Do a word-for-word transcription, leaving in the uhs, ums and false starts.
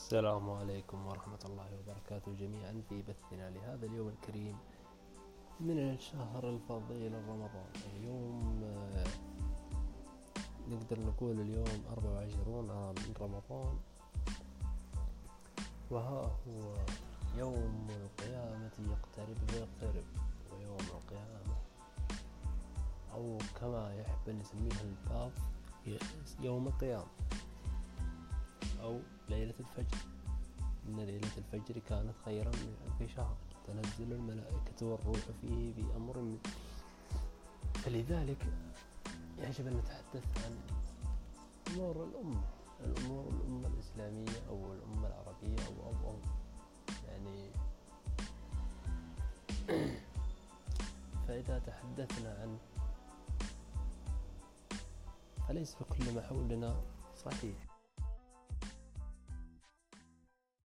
السلام عليكم ورحمة الله وبركاته جميعا في بثنا لهذا اليوم الكريم من الشهر الفضيل رمضان. اليوم آه، نقدر نقول اليوم أربعة وعشرين من رمضان، وها هو يوم القيامة يقترب ويقترب. ويوم القيامة أو كما يحب أن يسميه البعض يوم القيامة أو ليلة الفجر. إن ليلة الفجر كانت خيرا من ألف شهر، تنزل الملائكة والروح فيه بأمر من. فلذلك يجب أن نتحدث عن أمور الأمة الأمور الأمة الإسلامية أو الأمة العربية أو أو أو يعني فإذا تحدثنا عن فليس كل ما حولنا صحيح.